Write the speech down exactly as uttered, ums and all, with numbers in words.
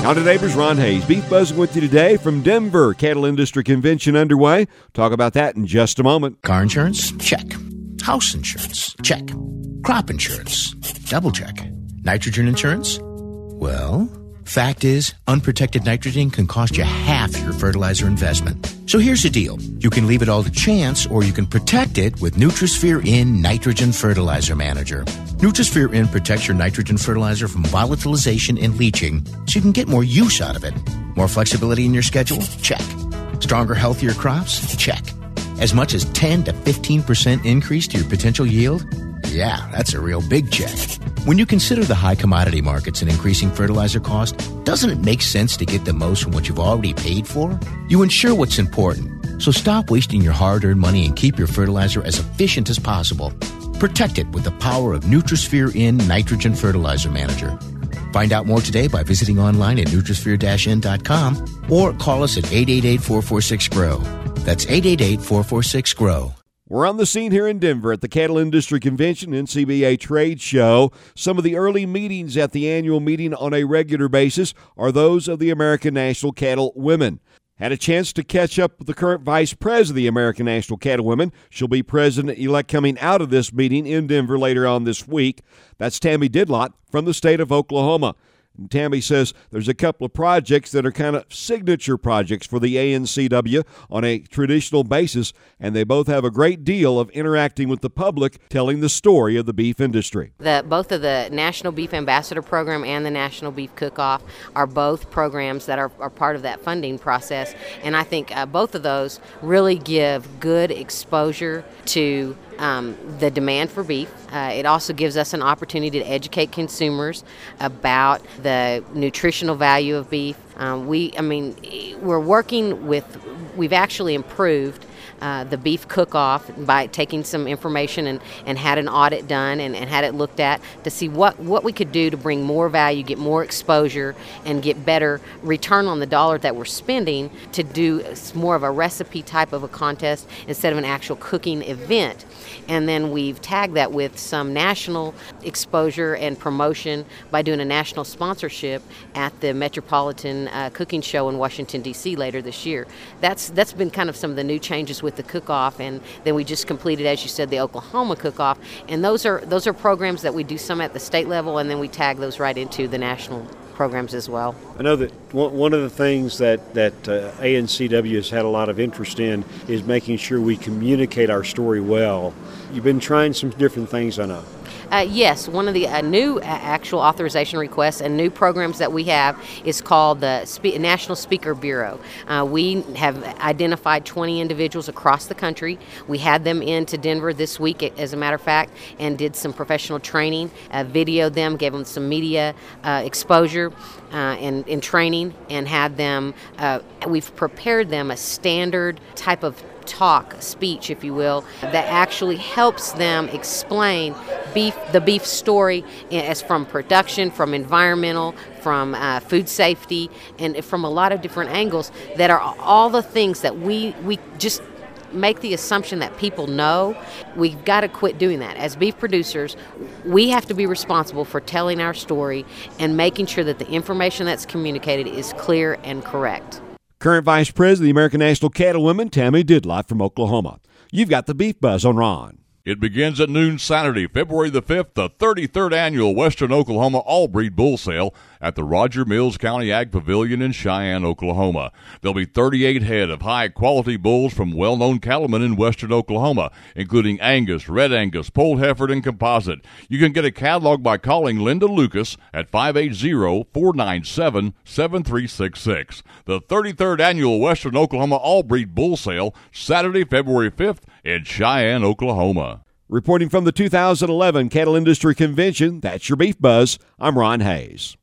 Now to Neighbors, Ron Hayes. Beef Buzzing with you today from Denver. Cattle Industry Convention underway. Talk about that in just a moment. Car insurance? Check. House insurance? Check. Crop insurance? Double check. Nitrogen insurance? Well, fact is, unprotected nitrogen can cost you half your fertilizer investment. So here's the deal. You can leave it all to chance, or you can protect it with Nutrisphere N Nitrogen Fertilizer Manager. Nutrisphere N protects your nitrogen fertilizer from volatilization and leaching, so you can get more use out of it. More flexibility in your schedule? Check. Stronger, healthier crops? Check. As much as ten to fifteen percent increase to your potential yield? Yeah, that's a real big check. When you consider the high commodity markets and increasing fertilizer cost, doesn't it make sense to get the most from what you've already paid for? You insure what's important, so stop wasting your hard-earned money and keep your fertilizer as efficient as possible. Protect it with the power of Nutrisphere N Nitrogen Fertilizer Manager. Find out more today by visiting online at Nutrisphere N dot com or call us at eight eight eight, four four six, G R O W. That's eight eight eight, four four six, G R O W. We're on the scene here in Denver at the Cattle Industry Convention N C B A Trade Show. Some of the early meetings at the annual meeting on a regular basis are those of the American National Cattle Women. Had a chance to catch up with the current vice president of the American National Cattle Women. She'll be president-elect coming out of this meeting in Denver later on this week. That's Tammy Didlott from the state of Oklahoma. And Tammy says there's a couple of projects that are kind of signature projects for the A N C W on a traditional basis, and they both have a great deal of interacting with the public, telling the story of the beef industry. The, both of the National Beef Ambassador Program and the National Beef Cook-Off are both programs that are, are part of that funding process, and I think uh, both of those really give good exposure to Um, the demand for beef. Uh, it also gives us an opportunity to educate consumers about the nutritional value of beef. Um, we, I mean, we're working with, we've actually improved Uh, the beef cook-off by taking some information and, and had an audit done and, and had it looked at to see what, what we could do to bring more value, get more exposure, and get better return on the dollar that we're spending to do more of a recipe type of a contest instead of an actual cooking event. And then we've tagged that with some national exposure and promotion by doing a national sponsorship at the Metropolitan uh, Cooking Show in Washington, D C later this year. That's that's been kind of some of the new changes with the cook-off, and then we just completed, as you said, the Oklahoma cook-off, and those are those are programs that we do some at the state level, and then we tag those right into the national programs as well. I know that one of the things that, that uh, A N C W has had a lot of interest in is making sure we communicate our story well. You've been trying some different things, I know. Uh, yes, one of the uh, new uh, actual authorization requests and new programs that we have is called the Spe- National Speaker Bureau. Uh, we have identified twenty individuals across the country. We had them into Denver this week, as a matter of fact, and did some professional training, uh, videoed them, gave them some media uh, exposure uh, and, and training, and had them, uh, we've prepared them a standard type of talk, speech, if you will, that actually helps them explain beef, the beef story as from production, from environmental, from uh, food safety, and from a lot of different angles that are all the things that we, we just make the assumption that people know. We've got to quit doing that. As beef producers, we have to be responsible for telling our story and making sure that the information that's communicated is clear and correct. Current Vice President of the American National Cattle Women, Tammy Didlott from Oklahoma. You've got the Beef Buzz on Ron. It begins at noon Saturday, February the fifth, the thirty-third Annual Western Oklahoma All-Breed Bull Sale at the Roger Mills County Ag Pavilion in Cheyenne, Oklahoma. There'll be thirty-eight head of high-quality bulls from well-known cattlemen in western Oklahoma, including Angus, Red Angus, Polled Hereford, and Composite. You can get a catalog by calling Linda Lucas at five eight zero, four nine seven, seven three six six. The thirty-third Annual Western Oklahoma All-Breed Bull Sale, Saturday, February fifth in Cheyenne, Oklahoma. Reporting from the two thousand eleven Cattle Industry Convention, that's your Beef Buzz. I'm Ron Hayes.